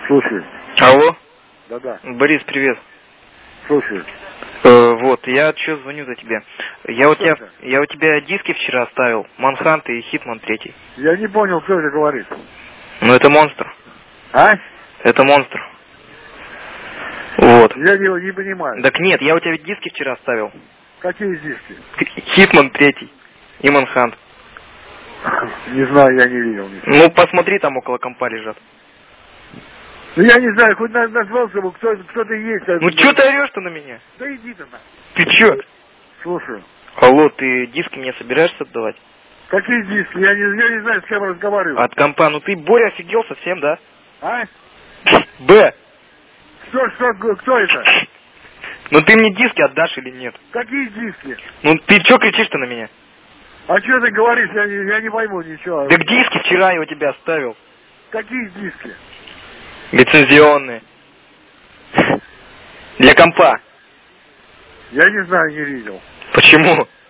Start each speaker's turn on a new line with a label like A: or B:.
A: Слушай.
B: Алло.
A: Да-да.
B: Борис, привет.
A: Слушай.
B: Вот, я что звоню за тебя. Я у тебя диски вчера оставил. Манхант и Хитман 3.
A: Я не понял, кто это говорит.
B: Ну это монстр.
A: А?
B: Это монстр. Вот.
A: Я не понимаю.
B: Так нет, я у тебя диски вчера оставил.
A: Какие диски?
B: Хитман 3 и Манхант.
A: Не знаю, я не видел ничего.
B: Ну посмотри, там около компа лежат.
A: Ну я не знаю, хоть назвался бы, кто ты есть.
B: Ну что ты орешь-то на меня?
A: Да иди ты на.
B: Ты чё?
A: Слушаю.
B: Алло, ты диски мне собираешься отдавать?
A: Какие диски? Я не знаю, с кем разговариваю.
B: От компа. Ну ты, Боря, офигел совсем, да?
A: А?
B: Б.
A: Кто это?
B: Ну ты мне диски отдашь или нет?
A: Какие диски?
B: Ну ты чё кричишь-то на меня?
A: А что ты говоришь? Я не пойму ничего.
B: Так диски вчера я у тебя оставил.
A: Какие диски?
B: Лицензионные. Для компа.
A: Я не знаю, не видел.
B: Почему?